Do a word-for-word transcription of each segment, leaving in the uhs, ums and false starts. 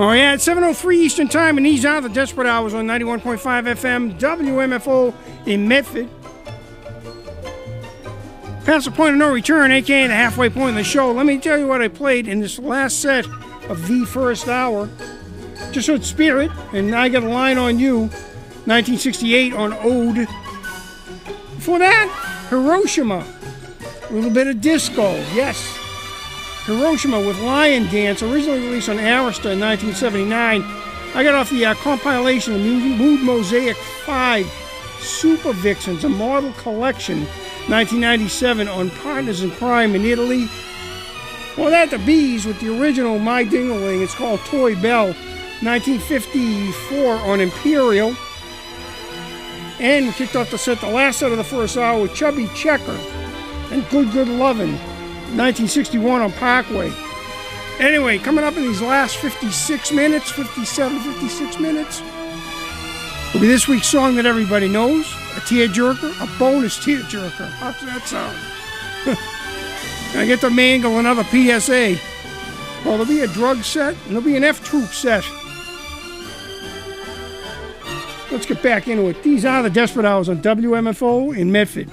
Oh, yeah, it's seven oh three Eastern Time, and these are the Desperate Hours on ninety-one point five F M, W M F O in Medford. Past the point of no return, a k a the halfway point in the show. Let me tell you what I played in this last set of the first hour. Just heard Spirit, and I Got a Line on You, nineteen sixty-eight on Ode. Before that, Hiroshima, a little bit of disco, yes. Hiroshima with Lion Dance, originally released on Arista in nineteen seventy-nine. I got off the uh, compilation of Mood Mosaic five, Super Vixens, a model collection, nineteen ninety-seven, on Partners in Crime in Italy. Well, that the Bees with the original My Ding-a-Ling, it's called Toy Bell, nineteen fifty-four on Imperial. And we kicked off the set, the last set of the first hour, with Chubby Checker and Good Good Lovin', nineteen sixty-one on Parkway. Anyway, coming up in these last fifty-six minutes, fifty-seven, fifty-six minutes, will be this week's song that everybody knows, a tearjerker, a bonus tearjerker. How's that sound? I get to mangle another P S A. Well, there'll be a drug set, and there'll be an F-Troop set. Let's get back into it. These are the Desperate Hours on W M F O in Medford.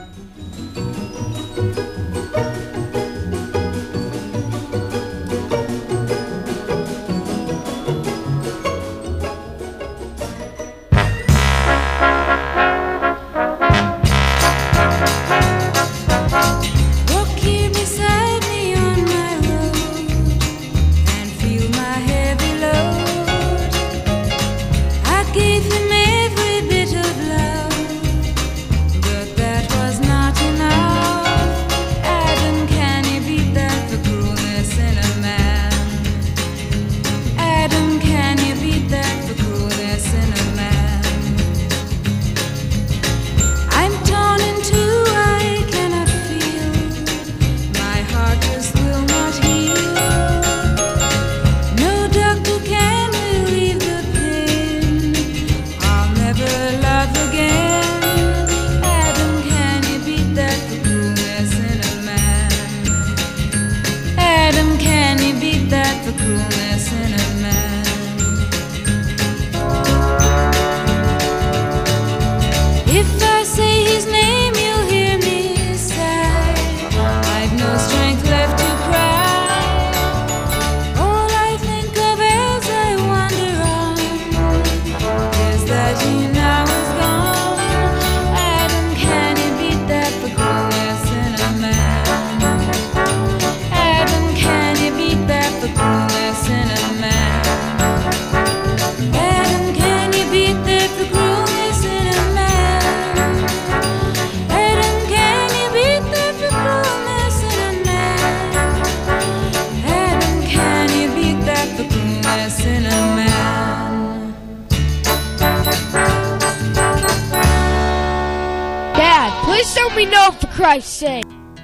For Christ's sake.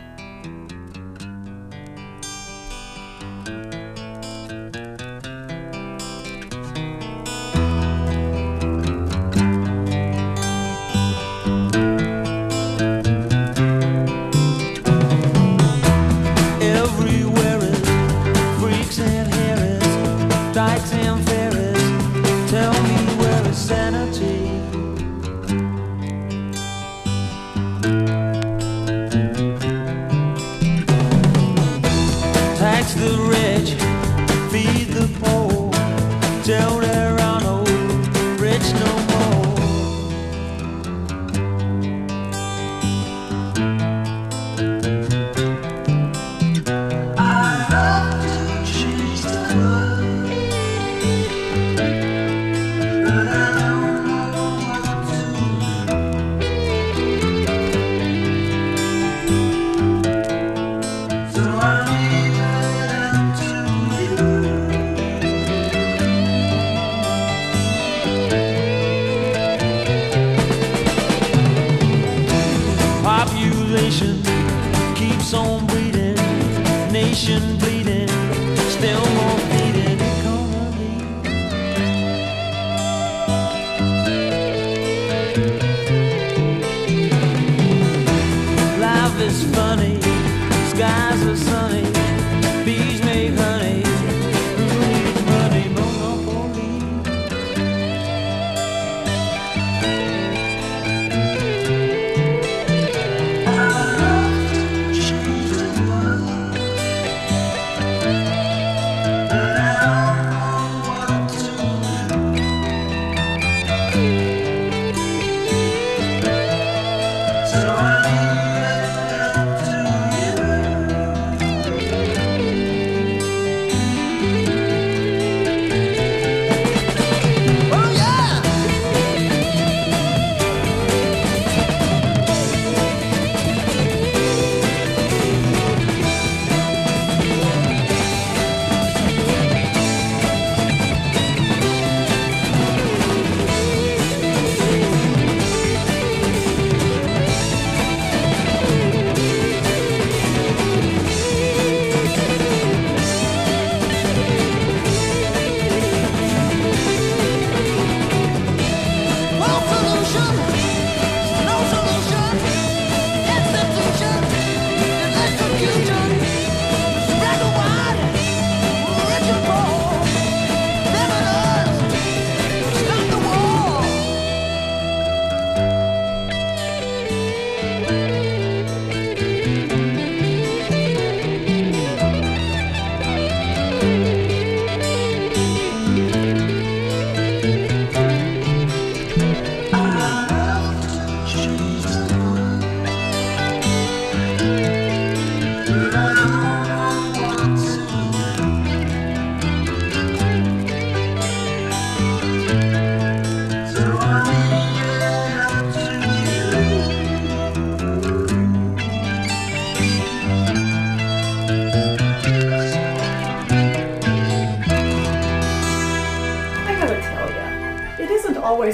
Everywhere is freaks and harris, dykes and fairies. Tell me where is sanity? Tax the rich, feed the poor, till there are no rich no more. I love to change the color, but I don't know what to do. So I keeps on bleeding, nation bleeding, still more bleeding economy. Life is funny, skies are sunny, bees make honey, who needs money, monopoly?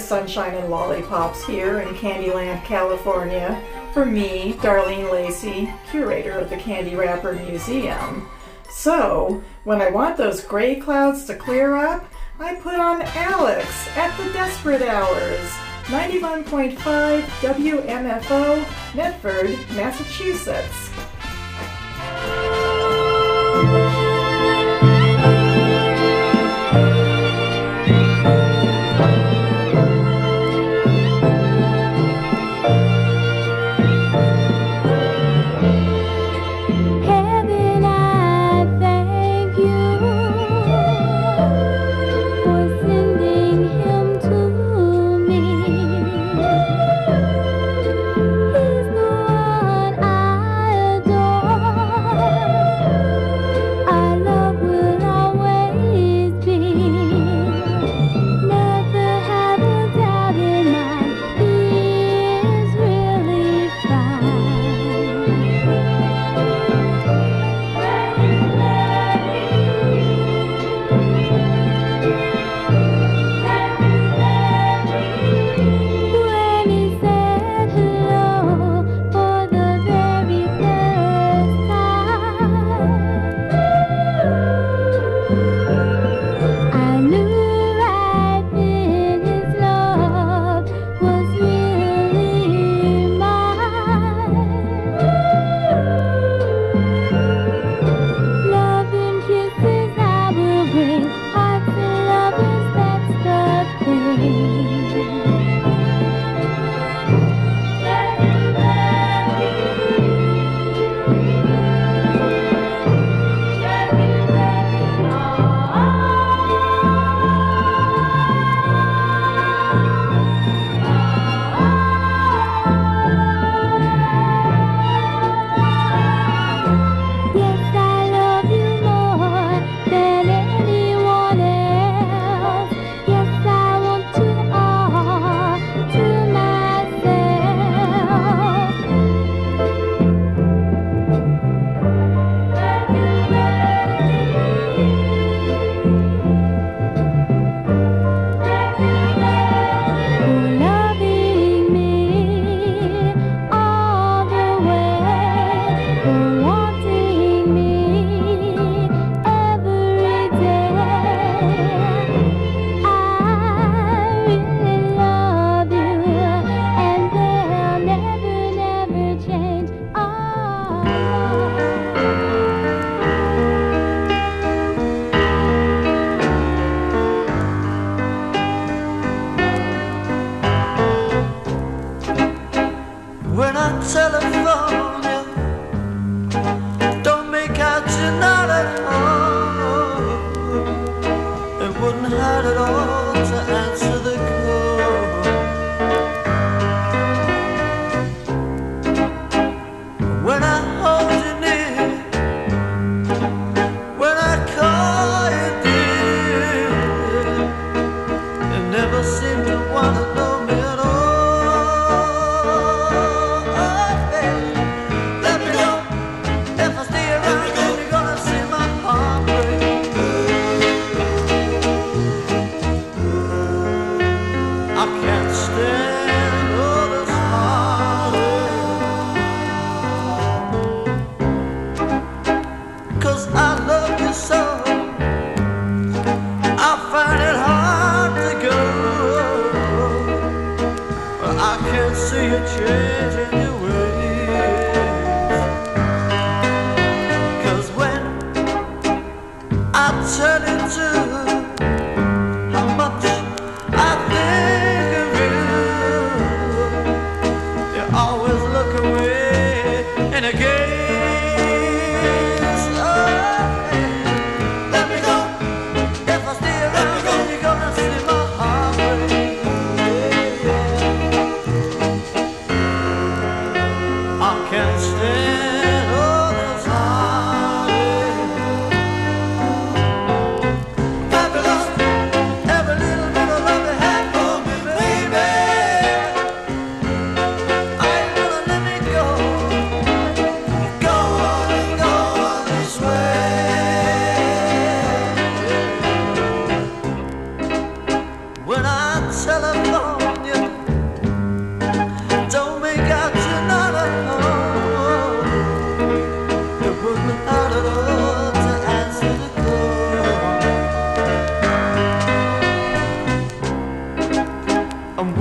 sunshine and lollipops here in Candyland, California, for me, Darlene Lacey, curator of the Candy Wrapper Museum. So, when I want those gray clouds to clear up, I put on Alex at the Desperate Hours, ninety-one point five W M F O, Medford, Massachusetts.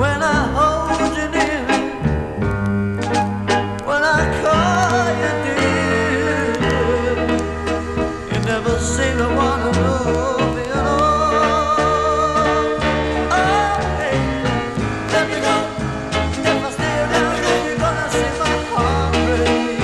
when I hold you near me, when I call you dear. You never seem to want to know me at all. Oh, hey, let me go. If I stay around, then you're gonna see my heart break.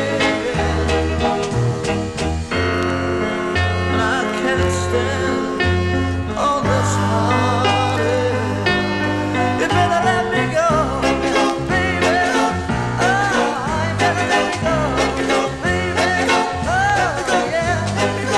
And I can't stand all this heartache. You better let me go, baby. Oh, you better let me go, baby. Oh, yeah, let me go.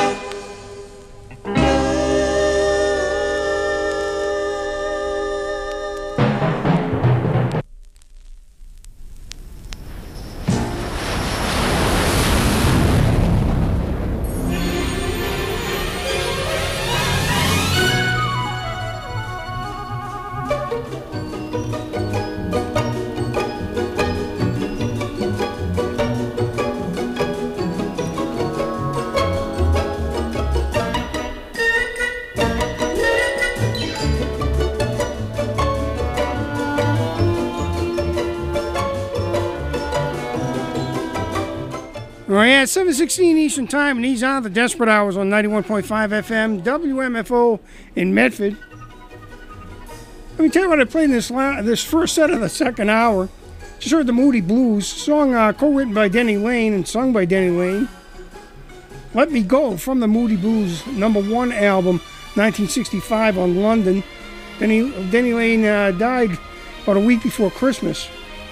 All right, yeah, seven sixteen Eastern Time, and these are the Desperate Hours on ninety-one point five F M, W M F O in Medford. Let me tell you what I played in this la- this first set of the second hour. Just heard the Moody Blues, song uh, co-written by Denny Lane and sung by Denny Lane. Let Me Go from the Moody Blues number one album, nineteen sixty-five on London. Denny, Denny Lane uh, died about a week before Christmas.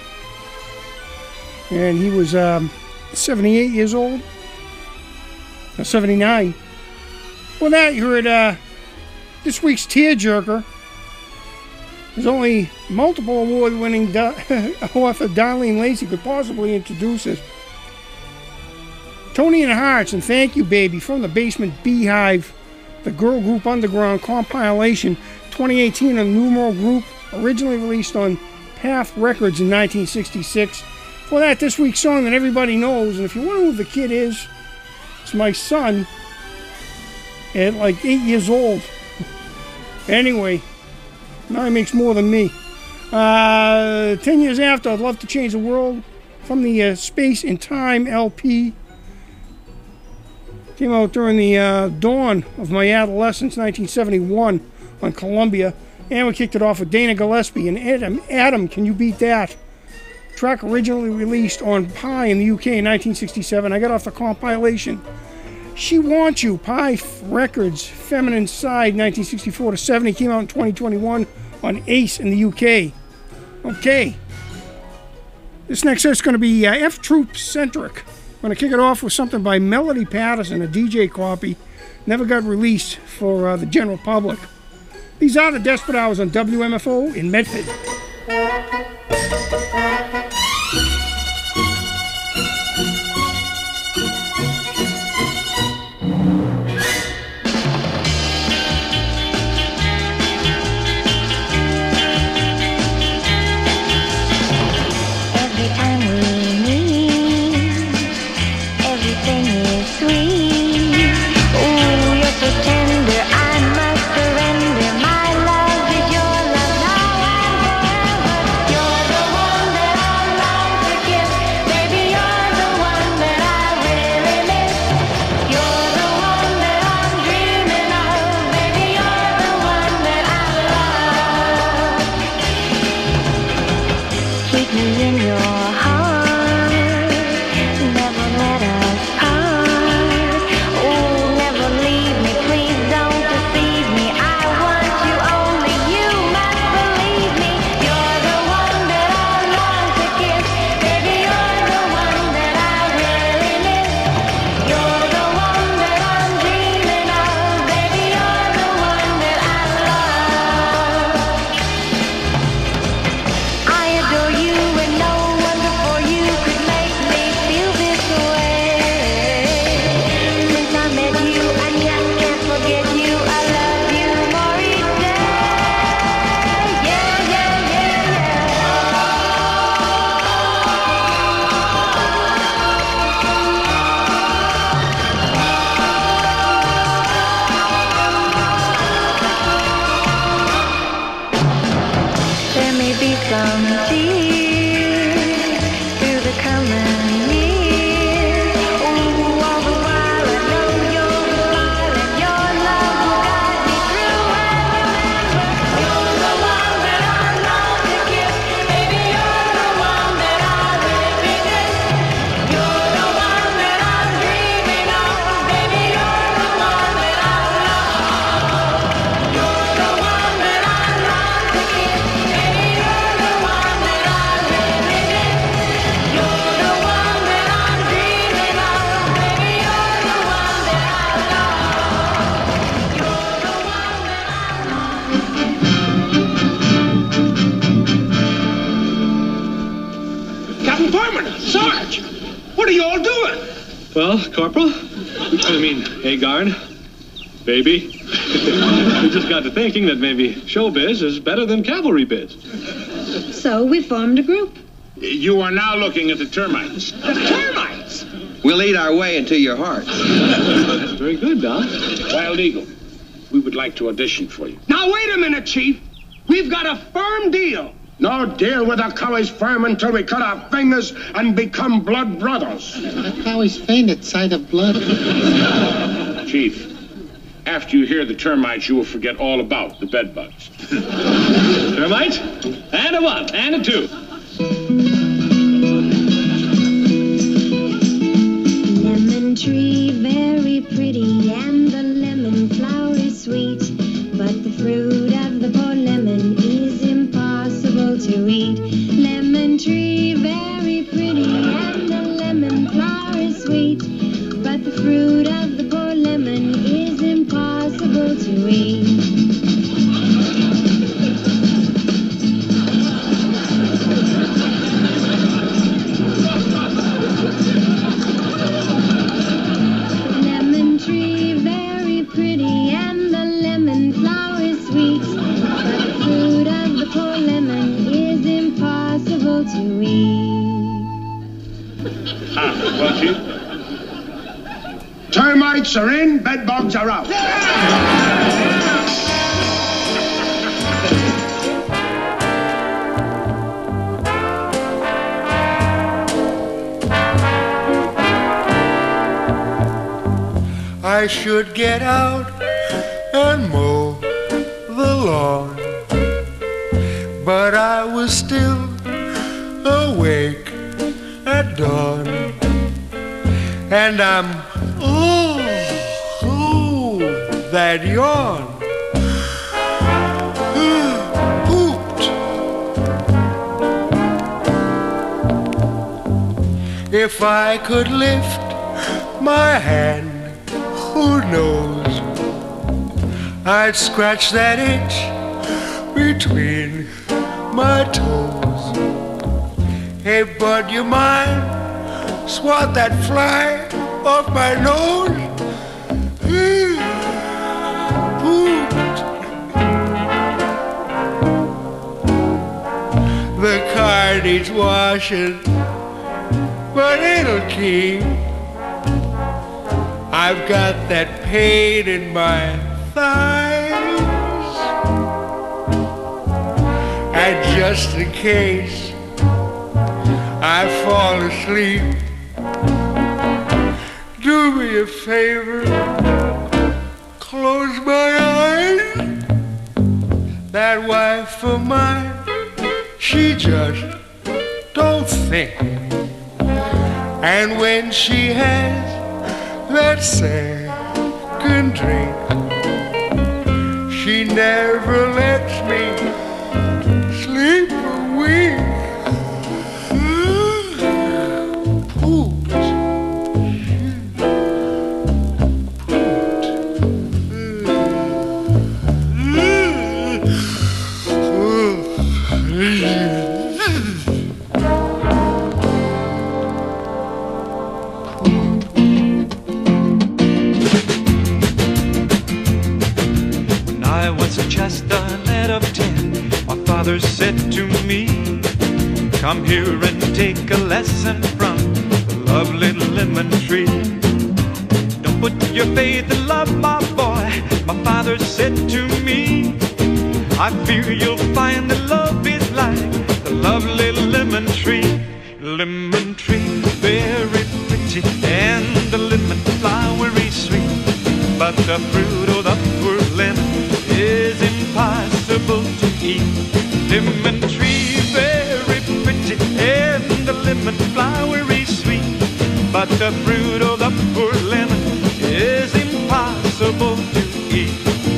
And he was um, seventy-eight years old. Or seventy-nine. Well, that you heard uh, this week's Tearjerker. There's only multiple award-winning do- author Darlene Lacey could possibly introduce us. Tony and the Hearts and Thank You Baby from the Basement Beehive, the girl group underground compilation twenty eighteen, a numeral group originally released on Path Records in nineteen sixty-six. For that, this week's song that everybody knows, and if you wonder who the kid is, it's my son at like eight years old. Anyway, now he makes more than me. Uh, ten years after, I'd Love to Change the World from the uh, Space and Time L P. Came out during the uh, dawn of my adolescence, nineteen seventy-one, on Columbia. And we kicked it off with Dana Gillespie and Adam, Adam, Can You Beat That? Track originally released on Pie in the U K in nineteen sixty-seven. I got off the compilation She Wants You, Pie Records, Feminine Side, nineteen sixty-four to seventy. Came out in twenty twenty-one on Ace in the U K. Okay. This next set's going to be uh, F-Troop centric. I'm going to kick it off with something by Melody Patterson, a D J copy. Never got released for uh, the general public. These are the Desperate Hours on W M F O in Medford. I adore you and no one be some cheer through the coming years. Oh, all the while I know you'll smile and your love will guide me through. And remember, you're the one that I long to kiss. Baby, you're the one that I really miss. You're the one that I'm dreaming of. Baby, you're the one that I love. You're the one that I long to kiss. Baby, you're the one that I really miss. You're the one that I'm dreaming of. Baby, you're the one that I love. You're the one that Captain Foreman, Sarge, what are you all doing? Well, Corporal, I mean, Agard, baby, we just got to thinking that maybe showbiz is better than cavalry biz. So we formed a group. You are now looking at the termites. The termites? We'll eat our way into your heart. That's very good, Doc. Wild Eagle, we would like to audition for you. Now, wait a minute, Chief. We've got a firm deal. No deal with a cow is firm until we cut our fingers and become blood brothers. A cow is faint at sight of blood. Chief, after you hear the termites, you will forget all about the bed bugs. Termites? And a one, and a two. lemon tree, very pretty, and the lemon flower is sweet. But the fruit of the poor lemon is impossible to eat. Lemon tree, very pretty, and the lemon flower is sweet. But the fruit of the poor lemon is impossible to eat. Lemon tree, very pretty, and the lemon flower is sweet. But the fruit of the poor lemon is impossible to eat. Ah, well, Chief? Termites are in, bed bugs are out. I should get out and mow the lawn, but I was still awake at dawn, and I'm ooh, ooh, that yawn. Pooped. If I could lift my hand, who knows, I'd scratch that itch between my toes. Hey, bud, you mind swat that fly off my nose? Pooped. The car needs washing, but it'll keep. I've got that pain in my thighs, and just in case I fall asleep, do me a favor, close my eyes. That wife of mine, she just don't think, and when she has that second drink, she never lets me sleep a wink. Pooped. Just a lad of ten, my father said to me, come here and take a lesson from the lovely lemon tree. Don't put your faith in love, my boy, my father said to me. I fear you'll find that love is like lovely lemon tree. Lemon tree, very pretty, and the lemon flowery sweet. But the fruit of the poor lemon is impossible to eat. Lemon tree, very pretty, and the lemon flowery sweet. But the fruit of the poor lemon is impossible to eat.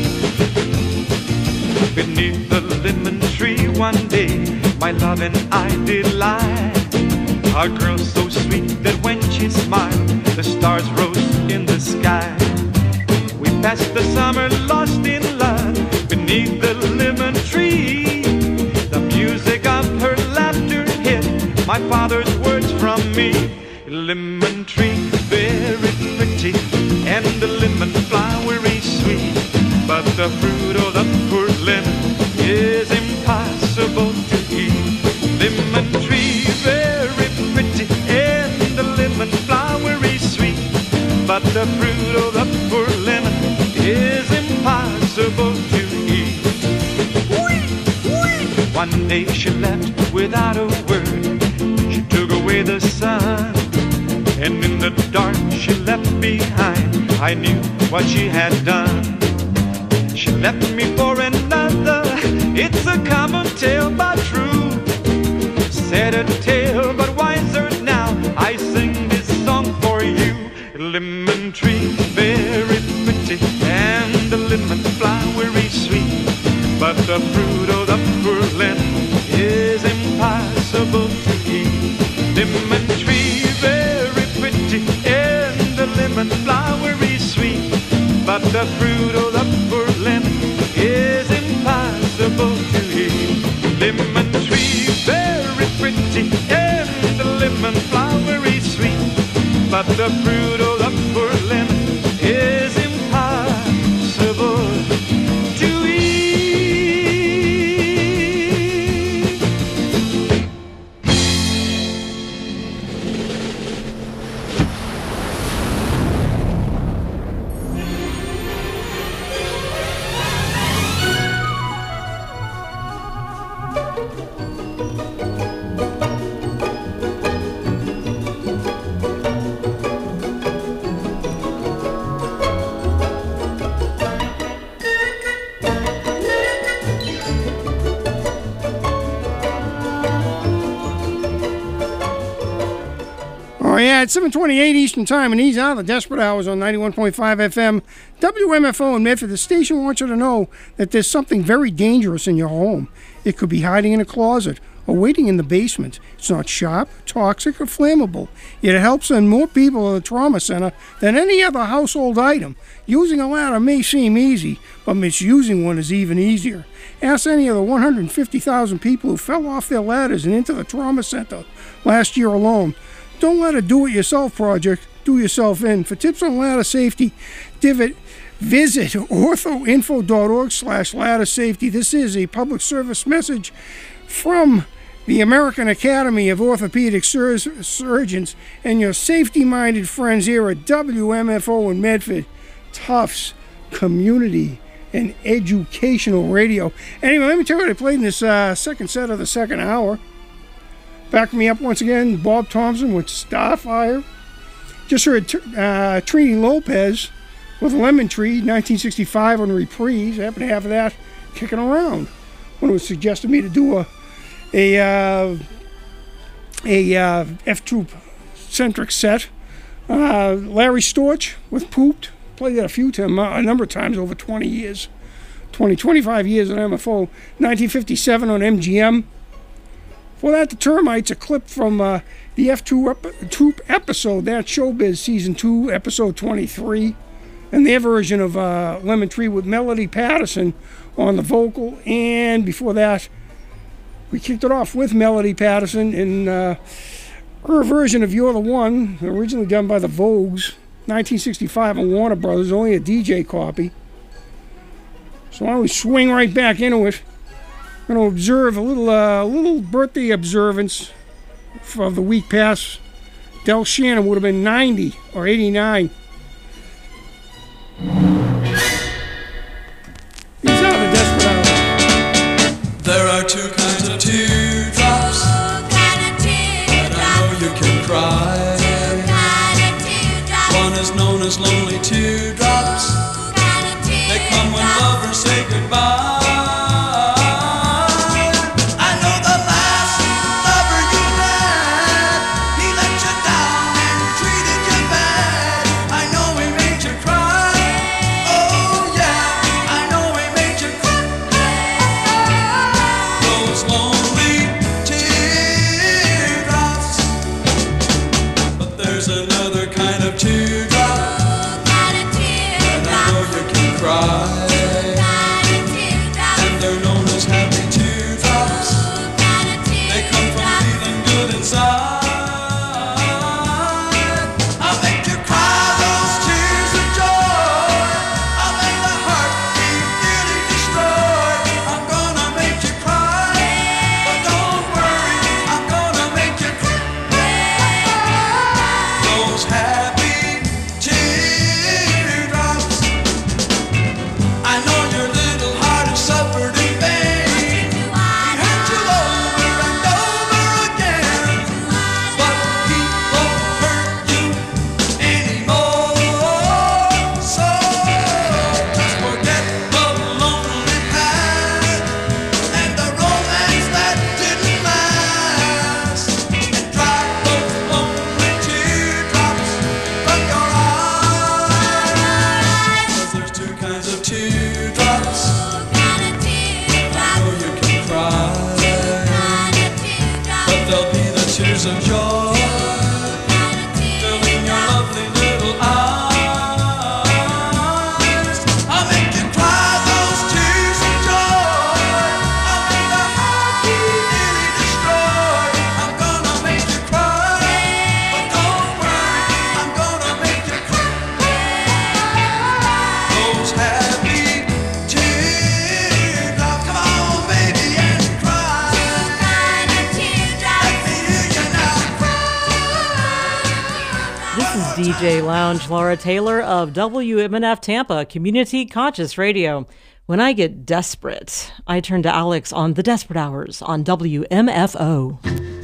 Beneath the lemon tree one day, my love and I did lie. A girl so sweet that when she smiled, the stars rose in the sky. We passed the summer lost in love beneath the lemon tree. The music of her laughter hid my father's words from me. Lemon tree, very pretty, and the lemon flowery sweet. But the fruit of the poor lemon is impossible to eat. Lemon tree, very pretty, and the lemon flowery sweet. But the fruit of the poor lemon is impossible to eat. One day she left without a word. She took away the sun, and in the dark she left behind. I knew what she had done. She left me for another. It's a common tale but true. Said a tale but wiser now. I sing this song for you. Lemon tree, very pretty, and the lemon flowery sweet. But the fruit of the poor lemon is impossible to eat. Lemon tree, very pretty, and the lemon flowery sweet. But the fruit of the poor lemon is impossible to eat. Lemon tree, very pretty, and the lemon flowery sweet. But the fruit of the poor lemon is impossible to eat. Oh, yeah, it's seven twenty-eight Eastern Time, and these are the Desperate Hours on ninety-one point five F M. W M F O in Medford. The station wants you to know that there's something very dangerous in your home. It could be hiding in a closet or waiting in the basement. It's not sharp, toxic, or flammable. Yet it helps send more people to the trauma center than any other household item. Using a ladder may seem easy, but misusing one is even easier. Ask any of the one hundred fifty thousand people who fell off their ladders and into the trauma center last year alone. Don't let a do-it-yourself project do yourself in. For tips on ladder safety, divot, visit orthoinfo.org slash ladder safety. This is a public service message from the American Academy of Orthopedic Sur- Surgeons and your safety-minded friends here at W M F O in Medford. Tufts Community and Educational Radio. Anyway, let me tell you what I played in this uh, second set of the second hour. Backing me up once again, Bob Thompson with Starfire. Just heard uh, Trini Lopez with Lemon Tree, nineteen sixty-five on Reprise. I happen to have that kicking around when it was suggested to me to do a a uh, a uh, F-Troop-centric set. Uh, Larry Storch with Pooped. Played that a few times, a number of times over twenty years. twenty, twenty-five years on M F O. nineteen fifty-seven on M G M. For that, the Termites, a clip from uh, the F-Troop episode, that Showbiz Season two, Episode twenty-three, and their version of uh, Lemon Tree with Melody Patterson on the vocal. And before that, we kicked it off with Melody Patterson in uh, her version of You're the One, originally done by the Vogues, nineteen sixty-five on Warner Brothers, only a D J copy. So why don't we swing right back into it. I'm going to observe a little uh, little birthday observance for the week past. Del Shannon would have been ninety or eighty-nine. These are the Desperate Hours. There are two kinds of teardrops. tears of joy, filling your lovely little eyes. I'll make you cry those tears of joy. I'll make the heartbeat nearly destroy. I'm gonna make you cry, but don't worry, I'm gonna make you cry. Those happy teardrops, come on, baby, and cry. Let me hear you now. This is D J Lounge Laura Taylor of W M N F Tampa, Community Conscious Radio. When I get desperate, I turn to Alex on The Desperate Hours on W M F O.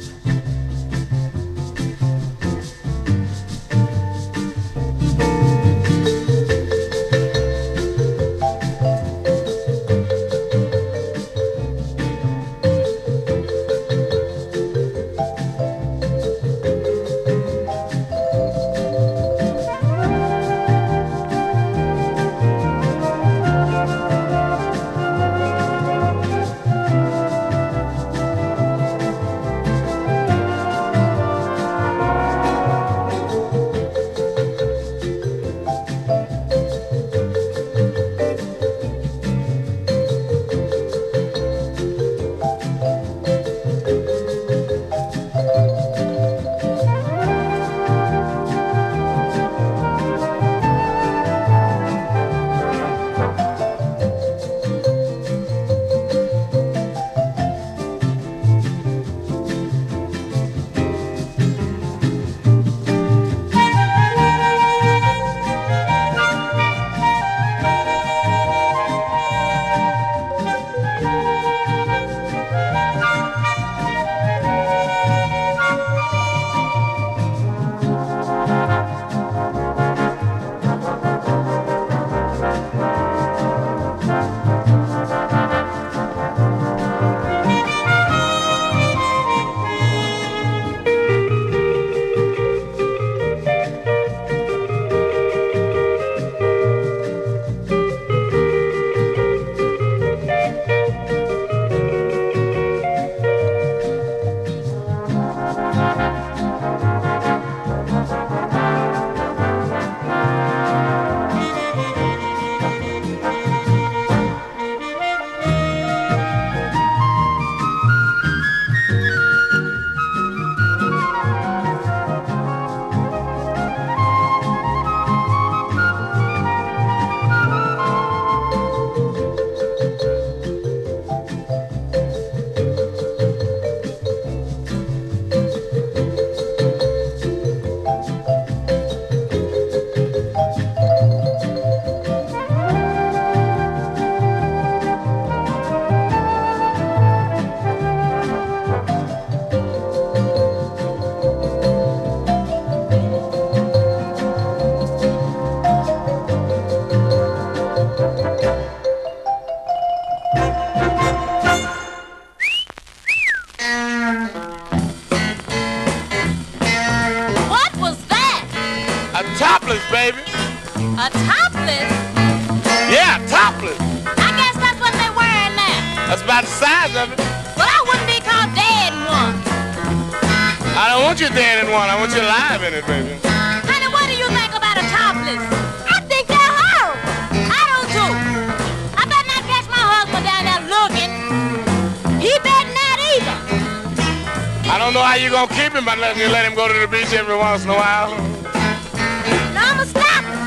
topless, baby. A topless? Yeah, topless. I guess that's what they're wearing now. That's about the size of it. Well, I wouldn't be caught dead in one. I don't want you dead in one. I want you alive in it, baby. Honey, what do you think about a topless? I think they're horrible. I do too. I better not catch my husband down there looking. He better not either. I don't know how you're going to keep him by letting you let him go to the beach every once in a while. No, I'ma stop him.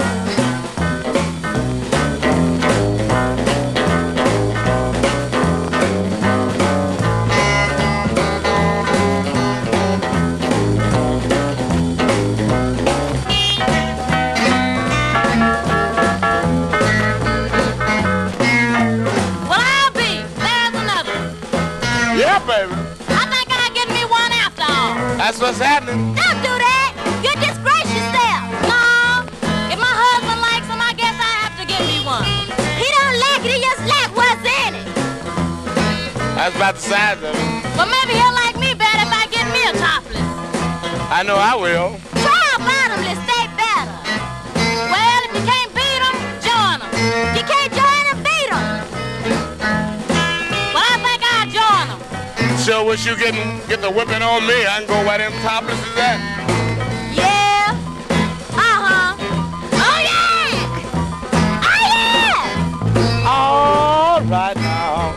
Well, I'll be. There's another one. Yeah, baby. I think I'll get me one after all. That's what's happening. Don't do that. You disgrace yourself. No. If my husband likes them, I guess I have to give me one. He don't like it. He just like what's in it. That's about the size of it. But maybe he'll like me better if I get me a topless. I know I will. Try a bottomless. Stay better. Well, if you can't beat them, join them. You can't join them, beat them. Well, I think I'll join them. Sure will wish you getting get the whipping on me. I can go where them topless is at. Yeah. Uh-huh. Oh, yeah. Oh, yeah. All right now.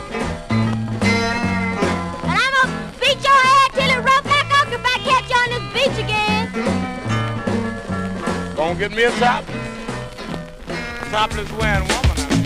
And I'm gonna beat your head till it rub back up if I catch you on this beach again. Gonna get me a top. Topless wearing woman.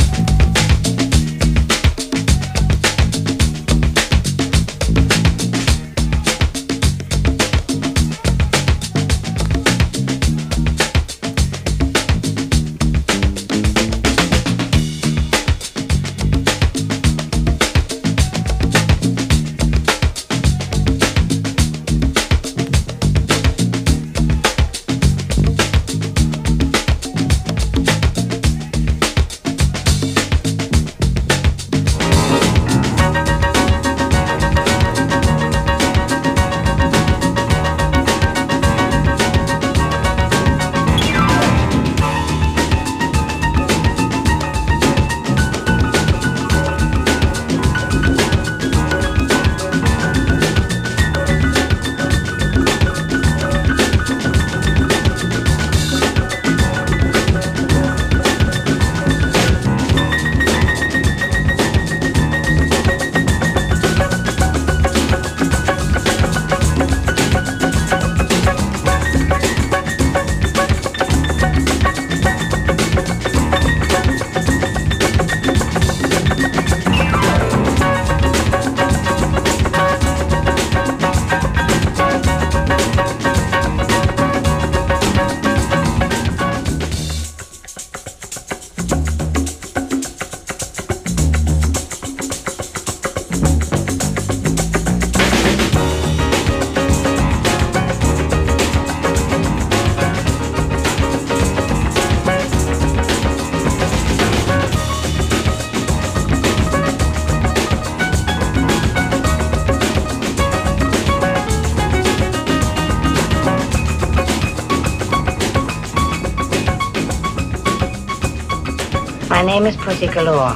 My name is Pussy Galore.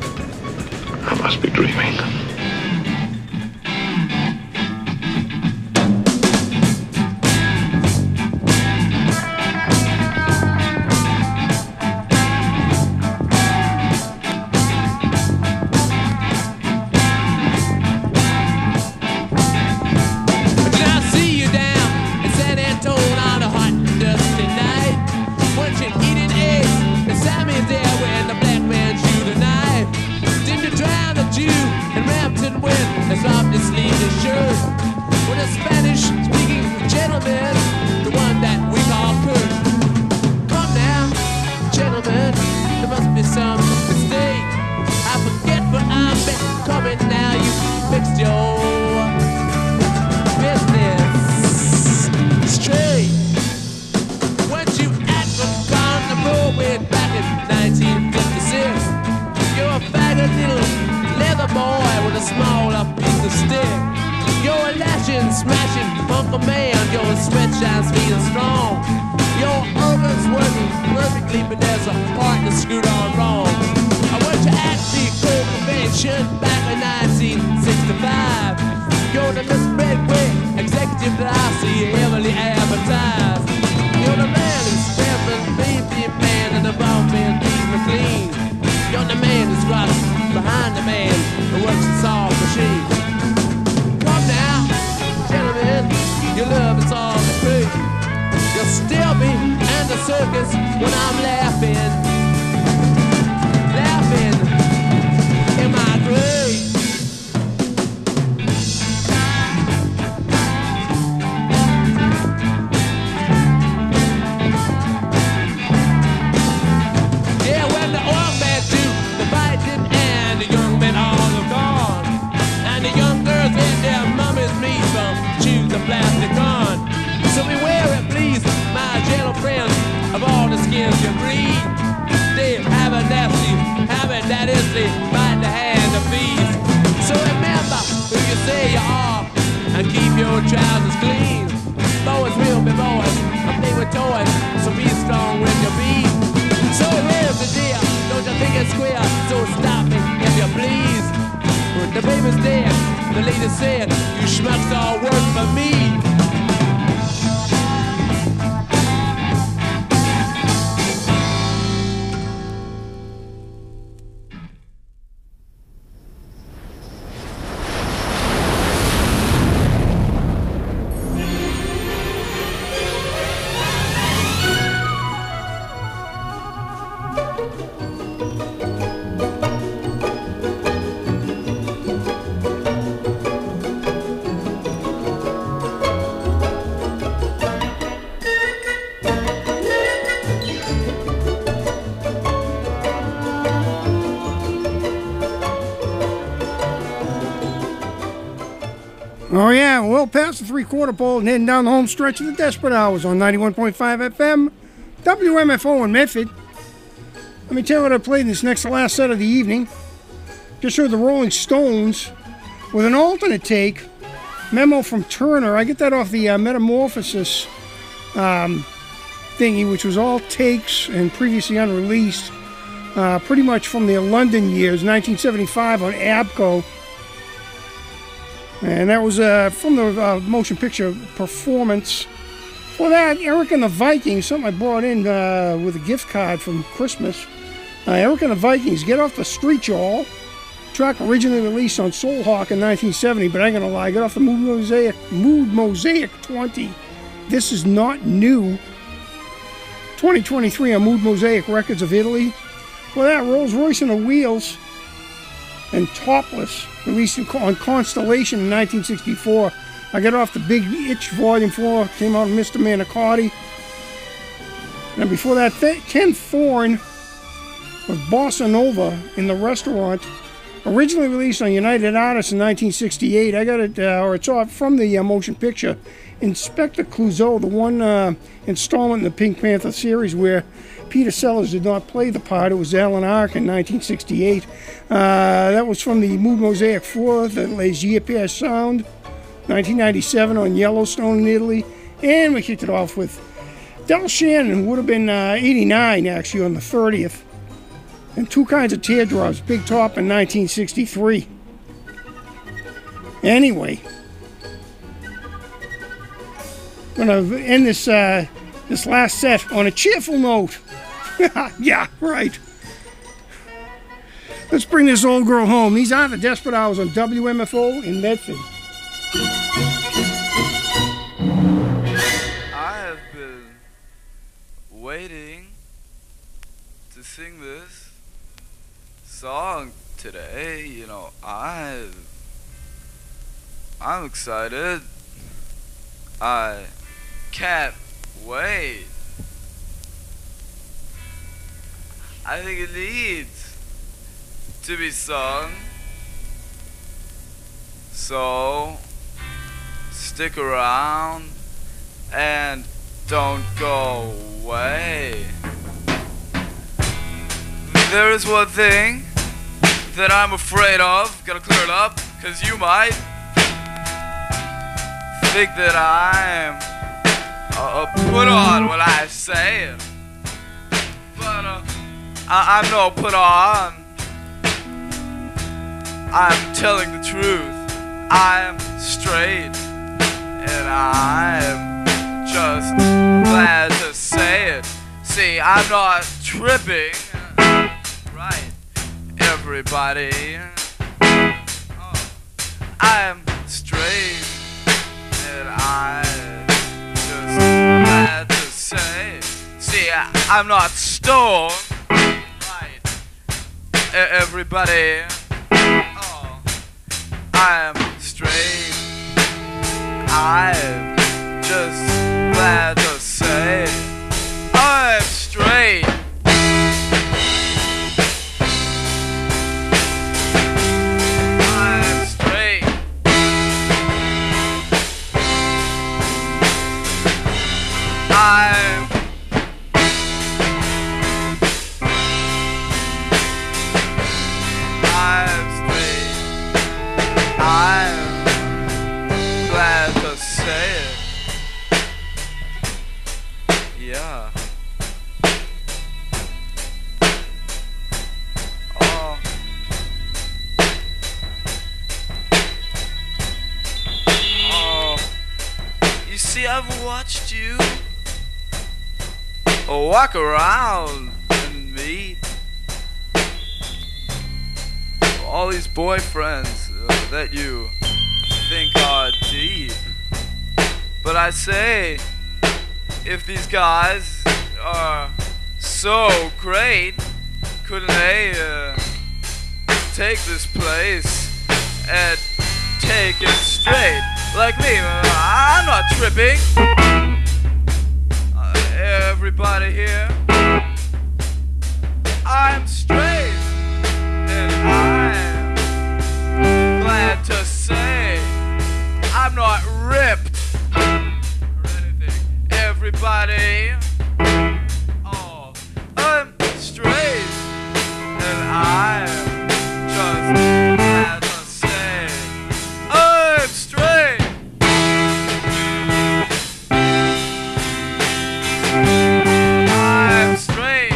I must be dreaming. But the baby's dead. The lady said, you schmucks all work for me. Oh, yeah, well past the three-quarter pole and heading down the home stretch of the Desperate Hours on ninety-one point five F M, W M F O in Medford. Let me tell you what I played in this next to last set of the evening. Just heard the Rolling Stones with an alternate take, Memo from Turner. I get that off the uh, Metamorphosis um, thingy, which was all takes and previously unreleased, uh, pretty much from the London years, nineteen seventy-five on ABCO. And that was uh, from the uh, motion picture Performance. For that, Eric and the Vikings, something I brought in uh, with a gift card from Christmas. Uh, Eric and the Vikings, Get Off the Street, Y'all. Track originally released on Soul Hawk in nineteen seventy, but I ain't gonna lie, Get Off the Mood Mosaic, Mood Mosaic twenty. This is not new. twenty twenty-three on Mood Mosaic Records of Italy. For that, Rolls Royce and the Wheels and Topless, released on Constellation in nineteen sixty-four. I got off the Big Itch Volume four, came out of Mister Manicotti. And before that, Ken Thorne with Bossa Nova in the Restaurant, originally released on United Artists in nineteen sixty-eight. I got it, uh, or it's off from the uh, motion picture Inspector Clouseau, the one uh, installment in the Pink Panther series where Peter Sellers did not play the part. It was Alan Arkin in nineteen sixty-eight. Uh, that was from the Mood Mosaic four, the Les Yeux Sound, nineteen ninety-seven on Yellowstone in Italy. And we kicked it off with Del Shannon, would have been uh, eighty-nine actually on the thirtieth. And Two Kinds of Teardrops, Big Top in nineteen sixty-three. Anyway, I'm going to end this, uh, this last set on a cheerful note. Yeah, right. Let's bring this old girl home. These are the Desperate Hours on W M F O in Medford. I have been waiting to sing this song today. You know, I I'm excited. I can't wait. I think it needs to be sung. So stick around and don't go away. There is one thing that I'm afraid of. Gotta clear it up, cause you might think that I'm uh, put on when I say it. But uh, I I'm no put on. I'm telling the truth. I'm straight, and I'm just glad to say it. See, I'm not tripping, right, everybody. Oh, I'm straight, and I'm just glad to say it. See, I, I'm not stoned, right, e- everybody. Oh, I'm straight. I'm just glad to say I'm straight. I'm straight. I'm I'm straight. I'm glad to say it. see, I've watched you walk around and meet all these boyfriends uh, that you think are deep. But I say, if these guys are so great, couldn't they uh, take this place and take it straight? Like me, uh, I'm not tripping. Uh, everybody here, I'm straight, and I'm glad to say I'm not ripped or anything. Everybody, oh, I'm straight, and I'm just glad to say I'm straight. I'm straight.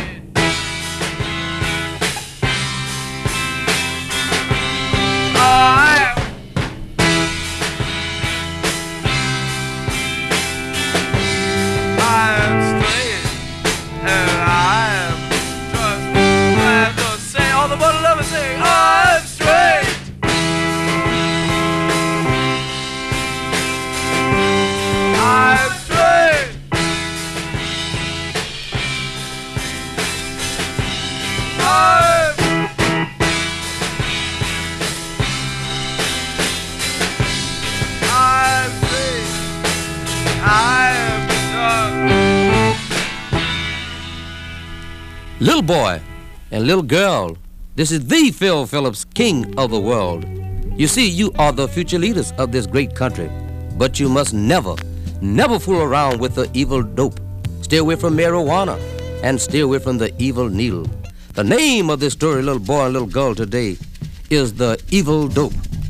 I'm I'm straight, and I'm just glad to say all the bottle lovers say I'm straight. I'm straight. I'm I'm free. I'm Little boy and little girl, this is the Phil Phillips, king of the world. You see, you are the future leaders of this great country, but you must never, never fool around with the evil dope. Stay away from marijuana and stay away from the evil needle. The name of this story, little boy and little girl, today is the evil dope.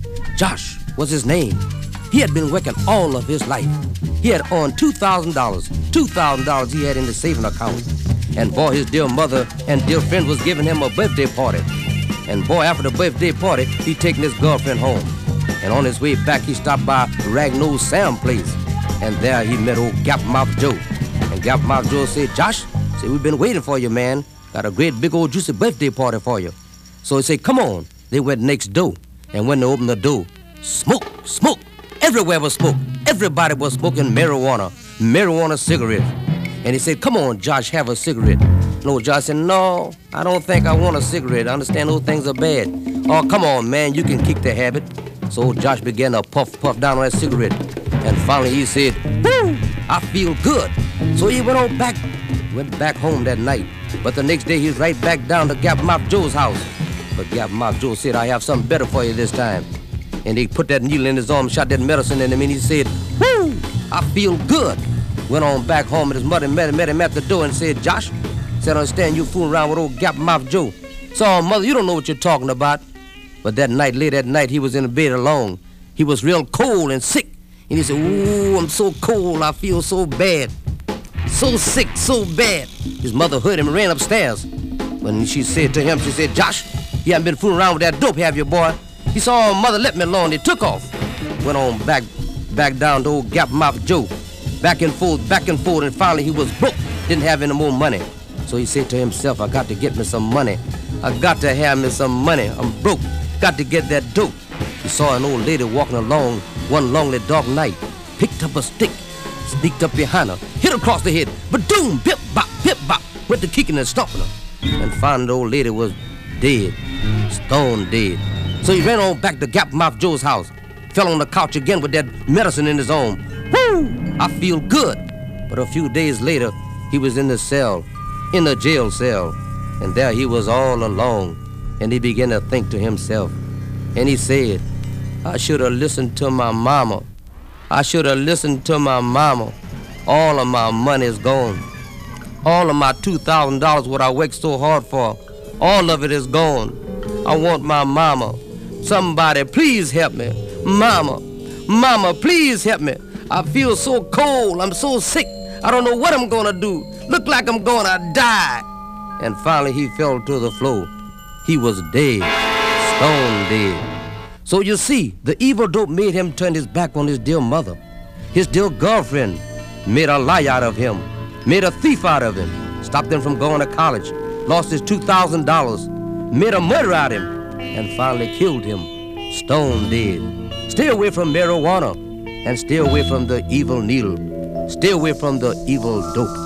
Josh was his name. He had been working all of his life. He had earned two thousand dollars. two thousand dollars he had in the saving account. And boy, his dear mother and dear friend was giving him a birthday party. And boy, after the birthday party, he taking his girlfriend home. And on his way back, he stopped by Ragnosed Sam place. And there he met old Gapmouth Joe. And Gapmouth Joe said, Josh, said, we've been waiting for you, man. Got a great big old juicy birthday party for you. So he said, come on. They went next door. And when they opened the door, smoke, smoke. Everywhere was smoke. Everybody was smoking marijuana, marijuana cigarettes. And he said, come on, Josh, have a cigarette. And old Josh said, no, I don't think I want a cigarette. I understand those things are bad. Oh, come on, man, you can kick the habit. So old Josh began to puff, puff down on that cigarette. And finally he said, woo, I feel good. So he went on back, went back home that night. But the next day he was right back down to Gapmouth Joe's house. But Gapmouth Joe said, I have something better for you this time. And he put that needle in his arm, shot that medicine in him, and he said, woo, I feel good. Went on back home, and his mother met him, met him at the door and said, Josh, said, I understand you fooling around with old Gapmouth Joe. So, mother, you don't know what you're talking about. But that night, late at night, he was in the bed alone. He was real cold and sick. And he said, ooh, I'm so cold, I feel so bad. So sick, so bad. His mother heard him and ran upstairs. When she said to him, she said, Josh, you haven't been fooling around with that dope, have you, boy? He saw oh, mother let me alone, he took off. Went on back, back down to old Gapmouth Joe. Back and forth, back and forth, and finally he was broke, didn't have any more money. So he said to himself, I got to get me some money. I got to have me some money. I'm broke, got to get that dope. He saw an old lady walking along one lonely dark night, picked up a stick, sneaked up behind her, hit her across the head, ba-doom, bip-bop, bip-bop, went to kicking and stomping her. And finally the old lady was dead, stone dead. So he ran on back to Gapmouth Joe's house, fell on the couch again with that medicine in his arm. Woo! I feel good. But a few days later, he was in the cell, in the jail cell, and there he was all alone. And he began to think to himself, and he said, I should have listened to my mama. I should have listened to my mama. All of my money is gone. All of my two thousand dollars what I worked so hard for, all of it is gone. I want my mama. Somebody, please help me. Mama, mama, please help me. I feel so cold. I'm so sick. I don't know what I'm gonna do. Look like I'm gonna die. And finally he fell to the floor. He was dead, stone dead. So you see, the evil dope made him turn his back on his dear mother. His dear girlfriend made a lie out of him, made a thief out of him, stopped him from going to college, lost his two thousand dollars, made a murderer out of him, and finally killed him, stone dead. Stay away from marijuana, and stay away from the evil needle. Stay away from the evil dope.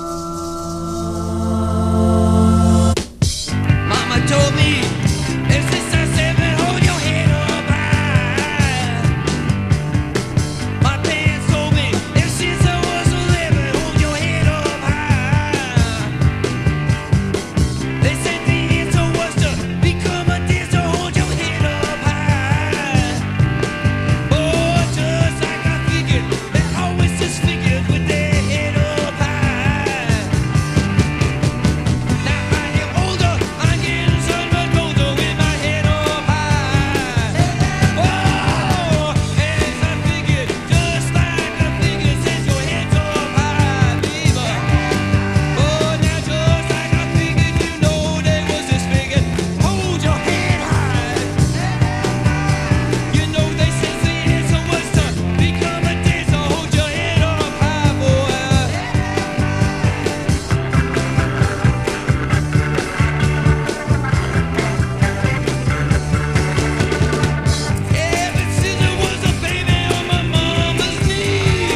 Mama told me, if sister seven, hold your head up high. My parents told me, if sister was eleven, hold your head up high. They said the answer was to become a dancer, hold your head up high. Oh, just like I figured, they always just figured with their head up high. Now I get older, I'm getting so much older with my head up high. Oh, as I figured, just like I figured, since your head's up high, baby. Oh, now just like I figured, you know they was just figured, hold your head high. You know they said the answer was to become a dancer, hold your head up high, boy. Ever since I was a baby on my mama's knee,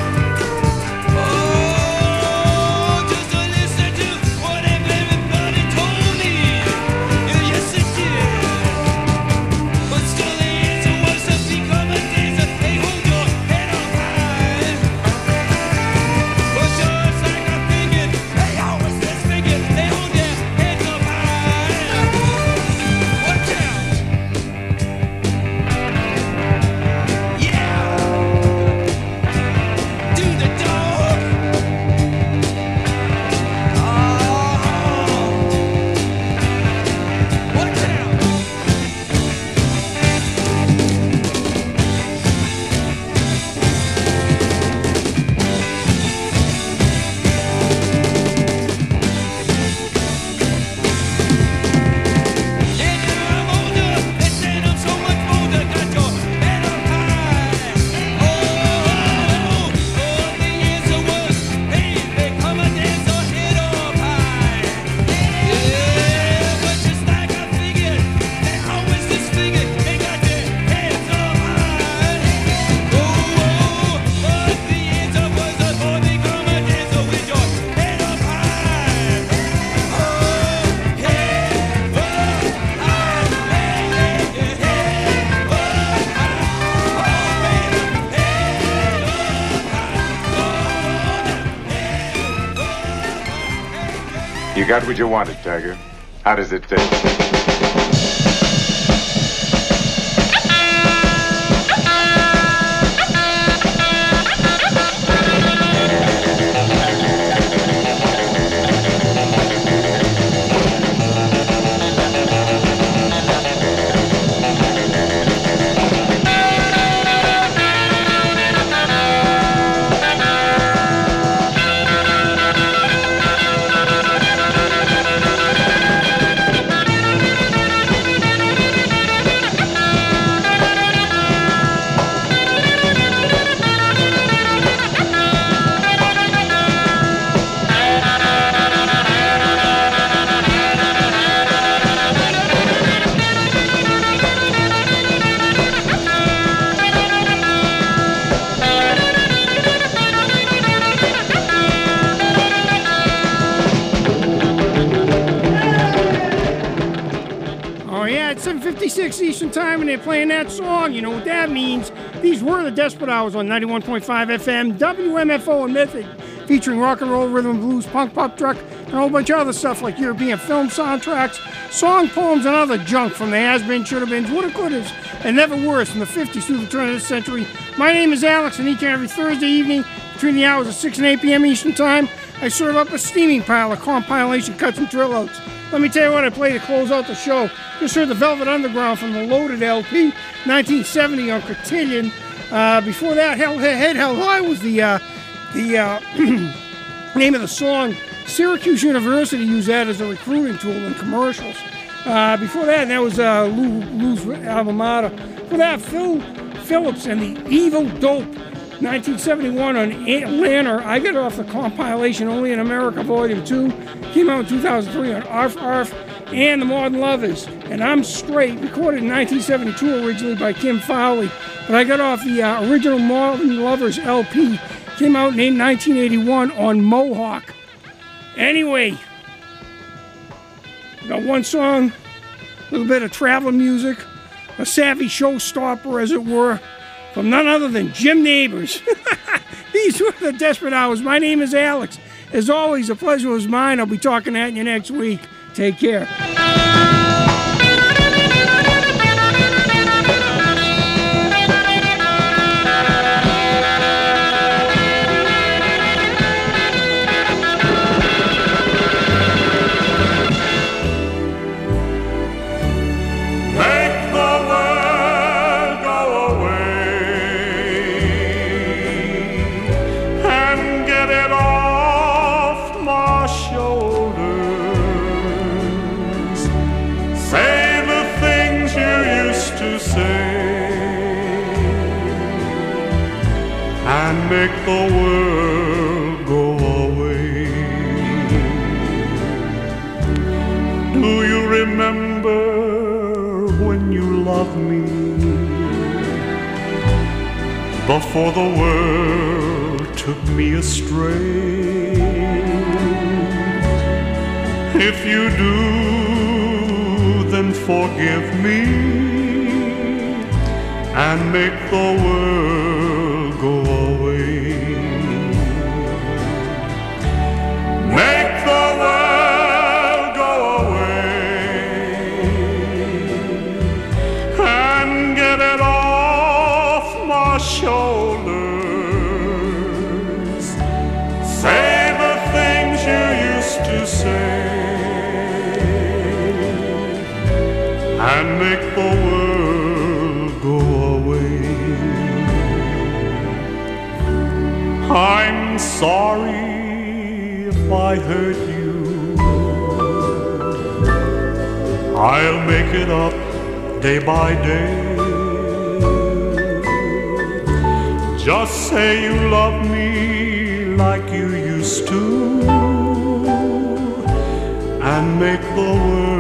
oh, just to listen to what everybody told me, yeah, yes it did. But still the answer was to become a dancer, hey, hold your head up high. But just like I figured, they always just figured, they hold their heads up high. Watch out. Yeah. Do the dog. Oh. Watch out. Yeah, now I'm older, they said I'm so much older, got your head up high. Oh, oh, the answer was, hey, become a dancer, head up high. Yeah, but just like I figured, they always just figured, they got their heads up high. Oh, oh, but the answer was to oh, become a dancer with your head up high. Oh, head up high, hey, hey, head up high. Oh, baby, head up high. You got what you wanted, Tiger. How does it taste? Oh yeah, it's seven fifty-six Eastern Time, and they're playing that song. You know what that means. These were the Desperate Hours on ninety-one point five F M, W M F O and Method, featuring rock and roll, rhythm and blues, punk, pop, truck, and a whole bunch of other stuff like European film soundtracks, song poems, and other junk from the has-been, should-have-beens, woulda-couldas, and never worse from the fifties through the turn of the century. My name is Alex, and each and every Thursday evening, between the hours of six and eight p.m. Eastern Time, I serve up a steaming pile of compilation cuts and drill outs. Let me tell you what I play to close out the show. Just heard the Velvet Underground from the Loaded L P, nineteen seventy on Cotillion. Uh, before that, Hell, Head Hell High was the uh, the uh, name of the song. Syracuse University used that as a recruiting tool in commercials. Uh, before that, that was uh, Lou, Lou's alma mater. Before that, Phil Phillips and the Evil Dope. nineteen seventy-one on Atlanta. I got it off the compilation Only in America Volume two. Came out in two thousand three on Arf Arf and The Modern Lovers. And I'm Straight, recorded in nineteen seventy-two originally by Kim Fowley. But I got off the uh, original Modern Lovers L P. Came out in nineteen eighty-one on Mohawk. Anyway, got one song, a little bit of traveling music, a savvy showstopper, as it were, from none other than Jim Nabors. These were the Desperate Hours. My name is Alex. As always, the pleasure was mine. I'll be talking at you next week. Take care. Make the world go away. Do you remember when you loved me before the world took me astray? If you do, then forgive me and make the world go away. Make the world go away and get it off my shoulders. Say the things you used to say and make the world go away. I'm sorry if I hurt you. I'll make it up day by day. Just say you love me like you used to and make the world